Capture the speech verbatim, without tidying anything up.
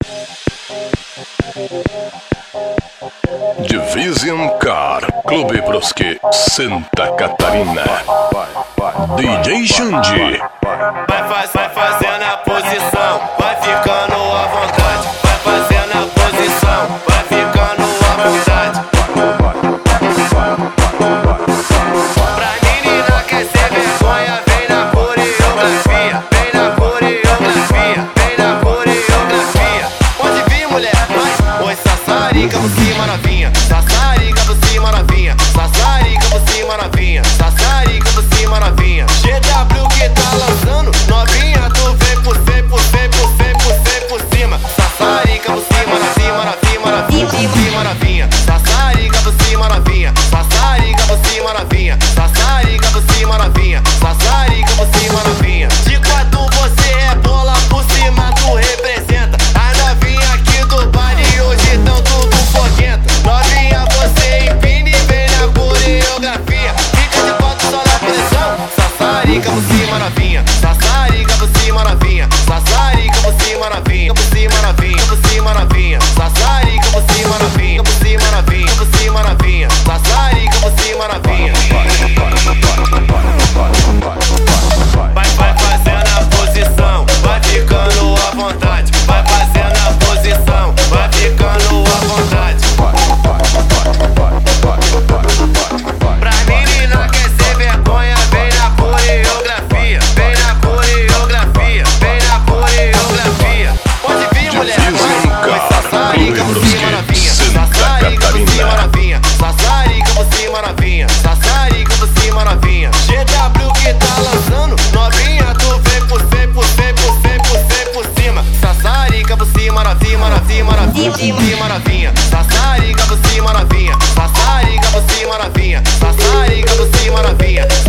Division Car Clube Brusque, Santa Catarina. D J Xande. Vai, faz, vai fazendo a posição, vai ficando à vontade. Vai fazendo a posição, vai ficando à vontade. Pra menina quer ser vergonha, vem na coreografia. Vem na coreografia, vem na coreografia. Pode vir, mulher, vai. Oi, sassarica por cima novinha, sassarica por cima novinha, sassarica por cima novinha, sassarica por cima novinha. G W que tá lançando, novinha, tu vem por cem, por cem, por cem, por cem por cima. Sassarica por cima, na cima, na cima, na cima, cima novinha. Sassarica por cima novinha, sassarica por cima novinha, sassarica por cima novinha, sassarica por cima novinha. De quatro você é bola, por cima tu representa. A novinha aqui do baile hoje tão tudo foguenta. Novinha você empina e vem na coreografia. Fica de quatro só na pressão. Sassarica por cima novinha, sassarica por cima novinha, sassarica por cima novinha, por cima novinha, por cima novinha, sassarica por cima novinha, por cima novinha, por cima novinha, sassarica por cima novinha. Vai, vai fazendo a posição, vai ficando à vontade. Vai fazendo a posição, vai ficando à vontade. Pra menina quer ser vergonha, vem na coreografia. Vem na coreografia, vem na coreografia. Pode vir, mulher, vai. Sassarica por cima novinha, sassarica por cima novinha, sassarica por cima novinha, sassarica por cima novinha. G W que tá lançando, novinha, tu vem por cem, por cem, por cem, por cem por cima. Sassarica por cima novinha, novinha, novinha, cima novinha, sassarica por cima novinha, sassarica por cima novinha, sassarica por cima novinha.